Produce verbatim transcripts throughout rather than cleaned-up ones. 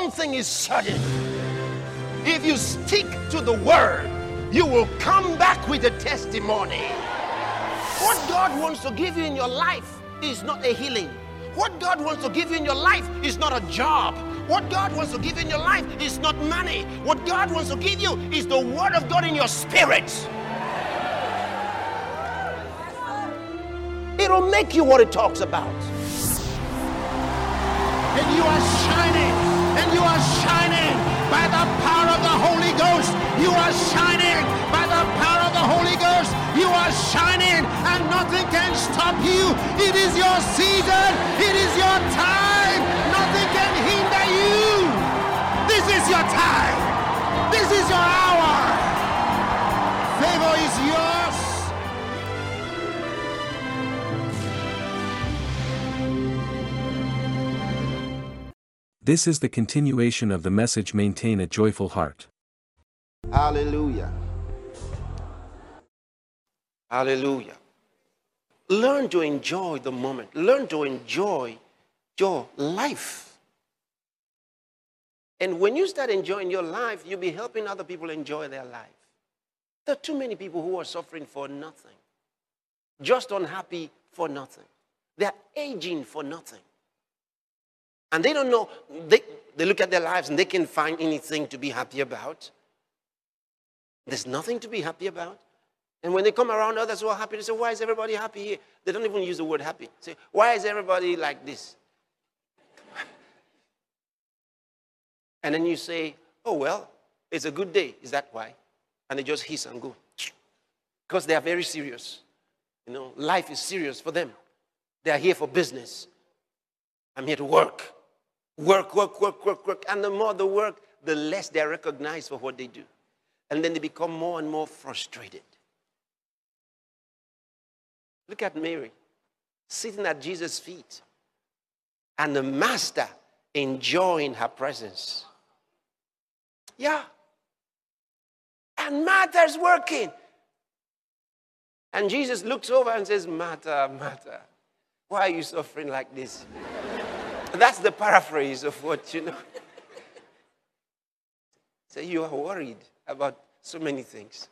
one thing is certain. If you stick to the word, you will come back with a testimony. What God wants to give you in your life is not a healing. What God wants to give you in your life is not a job. What God wants to give you in your life is not money. What God wants to give you is the word of God in your spirit. It'll make you what it talks about. And you are shining, and you are shining by the power of the Holy Ghost. You are shining by the power of the Holy Ghost. You are shining, and nothing can stop you. It is your season. It is your time. Nothing can hinder you. This is your time. This is your hour. Favor is yours. This is the continuation of the message Maintain a Joyful Heart. Hallelujah. Hallelujah. Learn to enjoy the moment. Learn to enjoy your life. And when you start enjoying your life, you'll be helping other people enjoy their life. There are too many people who are suffering for nothing. Just unhappy for nothing. They are aging for nothing. And they don't know, they, they look at their lives and they can't find anything to be happy about. There's nothing to be happy about. And when they come around others who are happy, they say, why is everybody happy here? They don't even use the word happy. They say, why is everybody like this? And then you say, oh, well, it's a good day. Is that why? And they just hiss and go. Because they are very serious. You know, life is serious for them. They are here for business. I'm here to work. Work, work, work, work, work. And the more they work, the less they are recognized for what they do. And then they become more and more frustrated. Look at Mary, sitting at Jesus' feet. And the master enjoying her presence. Yeah. And Martha's working. And Jesus looks over and says, Martha, Martha, why are you suffering like this? That's the paraphrase of what, you know. So you are worried about so many things.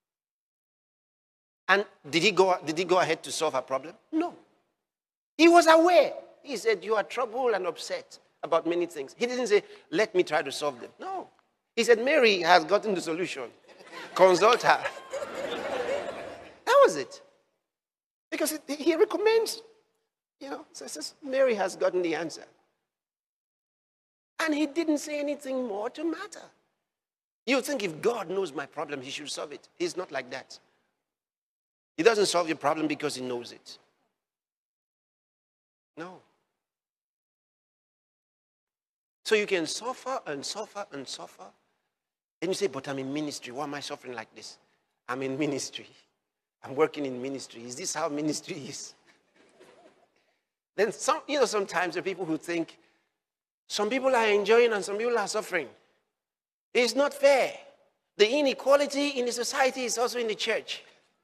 And did he go, did he go ahead to solve her problem? No. He was aware. He said, you are troubled and upset about many things. He didn't say, let me try to solve them. No. He said, Mary has gotten the solution. Consult her. That was it. Because it, he recommends, you know, says Mary has gotten the answer. And he didn't say anything more to matter. You think if God knows my problem, he should solve it. He's not like that. He doesn't solve your problem because he knows it. No. So you can suffer and suffer and suffer. And you say, but I'm in ministry. Why am I suffering like this? I'm in ministry. I'm working in ministry. Is this how ministry is? Then some, you know, sometimes there are people who think some people are enjoying and some people are suffering. It's not fair. The inequality in the society is also in the church.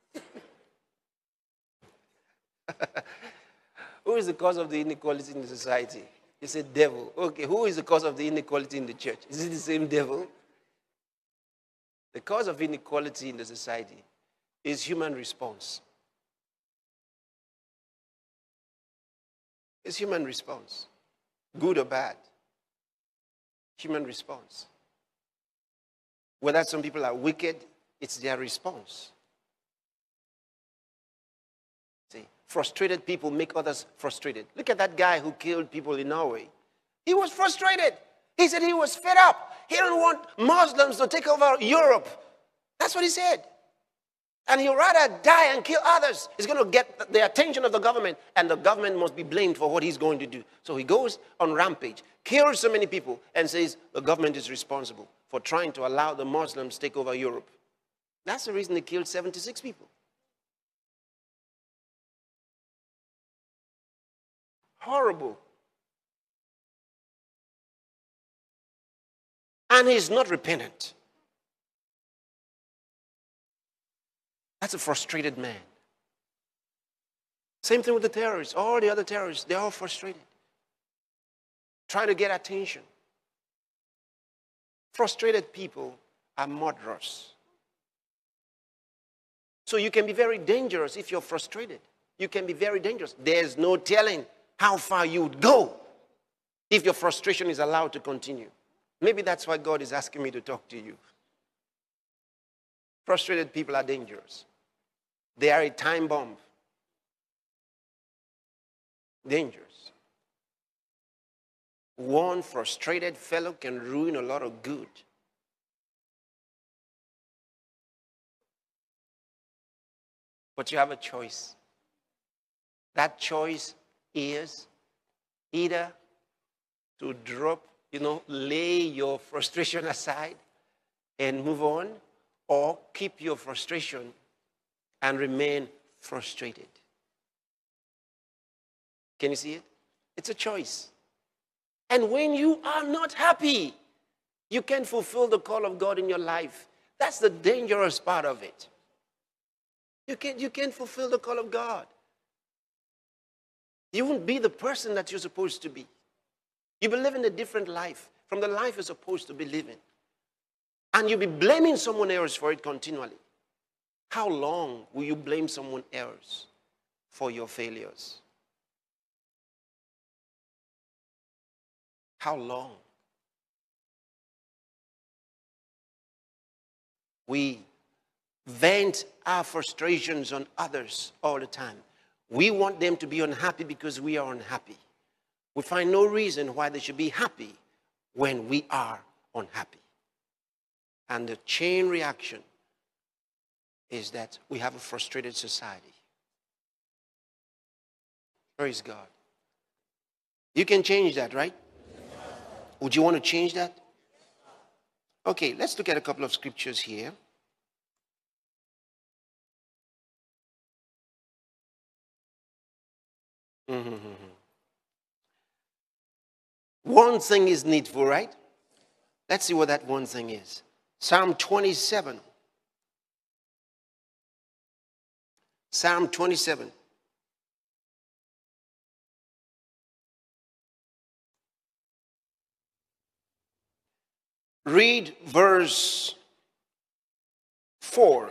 Who is the cause of the inequality in the society? It's a devil. Okay, who is the cause of the inequality in the church? Is it the same devil? The cause of inequality in the society is human response. It's human response. Good or bad. Human response. Whether some people are wicked, it's their response. See, frustrated people make others frustrated. Look at that guy who killed people in Norway. He was frustrated. He said he was fed up. He didn't want Muslims to take over Europe. That's what he said. And he'd rather die and kill others. He's going to get the attention of the government, and the government must be blamed for what he's going to do. So he goes on rampage, kills so many people, and says the government is responsible for trying to allow the Muslims to take over Europe. That's the reason they killed seventy-six people. Horrible. And he's not repentant. That's a frustrated man. Same thing with the terrorists. All the other terrorists, they're all frustrated. Trying to get attention. Frustrated people are murderers. So you can be very dangerous if you're frustrated. You can be very dangerous. There's no telling how far you would go if your frustration is allowed to continue. Maybe that's why God is asking me to talk to you. Frustrated people are dangerous. They are a time bomb. Dangerous. One frustrated fellow can ruin a lot of good. But you have a choice. That choice is either to drop, you know, lay your frustration aside and move on, or keep your frustration and remain frustrated. Can you see it? It's a choice. And when you are not happy, you can't fulfill the call of God in your life. That's the dangerous part of it. You can't, you can't fulfill the call of God. You won't be the person that you're supposed to be. You'll be living a different life from the life you're supposed to be living. And you'll be blaming someone else for it continually. How long will you blame someone else for your failures? How long? We vent our frustrations on others all the time. We want them to be unhappy because we are unhappy. We find no reason why they should be happy when we are unhappy. And the chain reaction is that we have a frustrated society. Praise God. You can change that, right? Would you want to change that? Okay, let's look at a couple of scriptures here. Mm-hmm. One thing is needful, right? Let's see what that one thing is. Psalm twenty-seven. Psalm twenty-seven. Read verse four.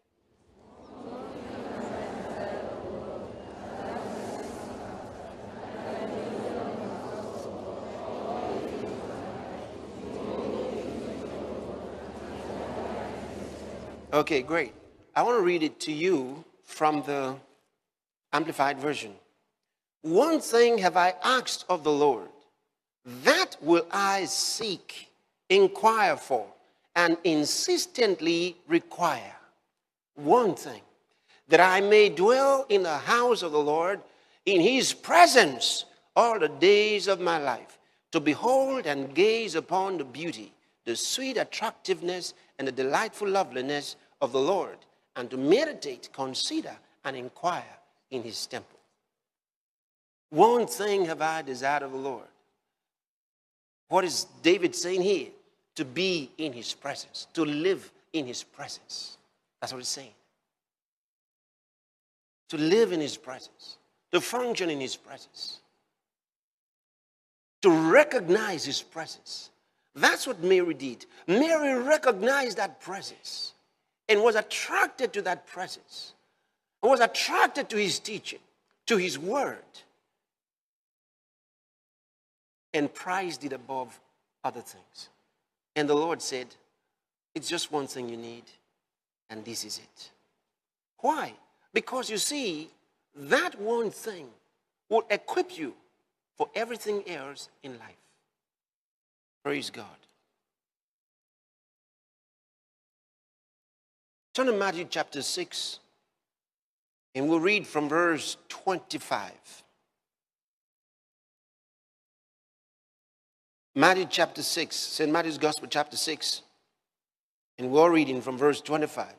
Okay, great. I want to read it to you from the Amplified Version. One thing have I asked of the Lord, that will I seek, inquire for, and insistently require. One thing, that I may dwell in the house of the Lord, in his presence, all the days of my life, to behold and gaze upon the beauty, the sweet attractiveness, and the delightful loveliness of the Lord, and to meditate, consider, and inquire in his temple. One thing have I desired of the Lord. What is David saying here? To be in his presence, to live in his presence. That's what he's saying. To live in his presence, to function in his presence, to recognize his presence. That's what Mary did. Mary recognized that presence and was attracted to that presence, and was attracted to his teaching, to his word, and prized it above other things. And the Lord said, it's just one thing you need, and this is it. Why? Because you see, that one thing will equip you for everything else in life. Praise God. Turn to Matthew chapter six, and we'll read from verse twenty-five. Matthew chapter six, Saint Matthew's Gospel chapter six, and we're reading from verse twenty-five.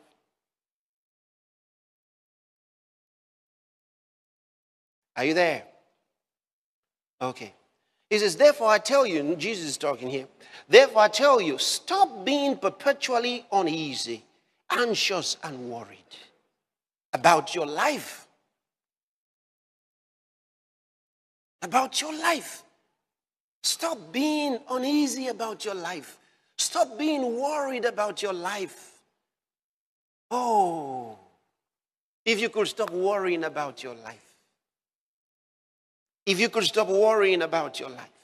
Are you there? Okay. He says, therefore I tell you, and Jesus is talking here, therefore I tell you, stop being perpetually uneasy, anxious and worried about your life. About your life. Stop being uneasy about your life. Stop being worried about your life. Oh, if you could stop worrying about your life. If you could stop worrying about your life.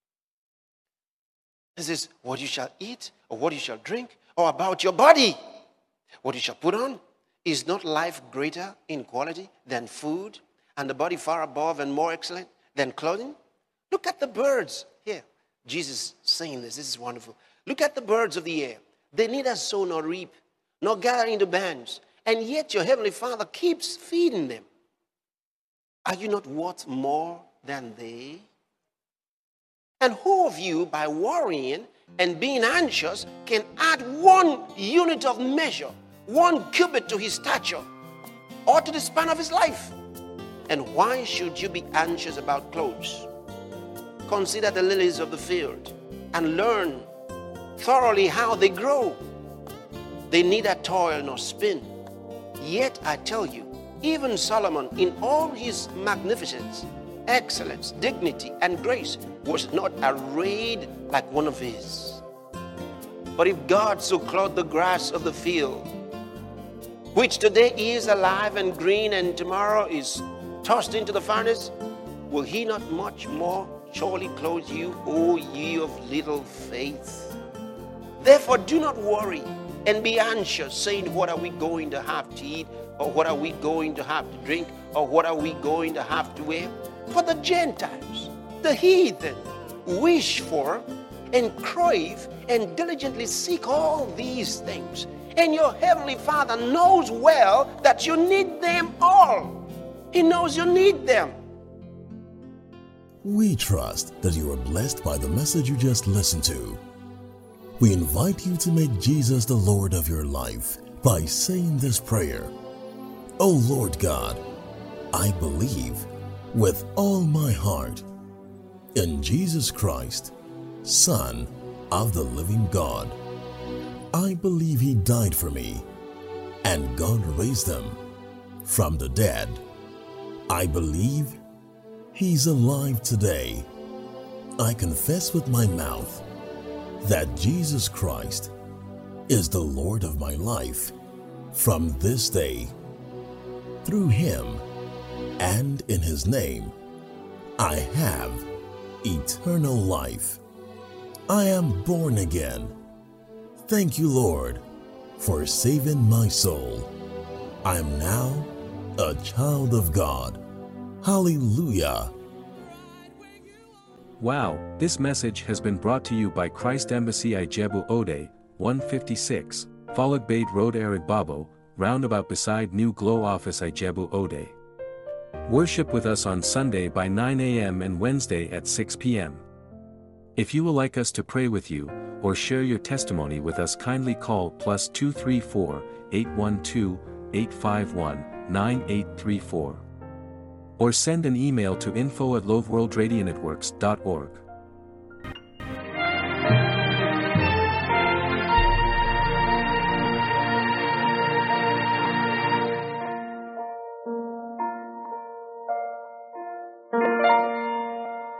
This is what you shall eat, or what you shall drink, or about your body. What you shall put on. Is not life greater in quality than food, and the body far above and more excellent than clothing? Look at the birds here. Jesus saying this. This is wonderful. Look at the birds of the air. They neither sow nor reap, nor gather into bands, and yet your heavenly Father keeps feeding them. Are you not worth more than they? And who of you, by worrying and being anxious, can add one unit of measure, one cubit to his stature, or to the span of his life? And why should you be anxious about clothes? Consider the lilies of the field, and learn thoroughly how they grow. They neither toil nor spin. Yet I tell you, even Solomon in all his magnificence, excellence, dignity, and grace was not arrayed like one of his. But if God so clothed the grass of the field, which today is alive and green and tomorrow is tossed into the furnace, will he not much more surely clothe you, O ye of little faith? Therefore do not worry and be anxious, saying, what are we going to have to eat? Or what are we going to have to drink? Or what are we going to have to wear? For the Gentiles, the heathen, wish for and crave and diligently seek all these things. And your heavenly Father knows well that you need them all. He knows you need them. We trust that you are blessed by the message you just listened to. We invite you to make Jesus the Lord of your life by saying this prayer. O Lord God, I believe with all my heart in Jesus Christ, Son of the living God. I believe he died for me, and God raised him from the dead. I believe he's alive today. I confess with my mouth that Jesus Christ is the Lord of my life from this day. Through him and in his name, I have eternal life. I am born again. Thank you, Lord, for saving my soul. I am now a child of God. Hallelujah. Wow, this message has been brought to you by Christ Embassy Ijebu Ode, one fifty-six, Followed Bait Road Arigbabo, roundabout beside New Glow Office Ijebu Ode. Worship with us on Sunday by nine a m and Wednesday at six p m If you would like us to pray with you, or share your testimony with us, kindly call plus two three four, eight one two, eight five one, nine eight three four. Or send an email to info at loveworldradionetworks dot org.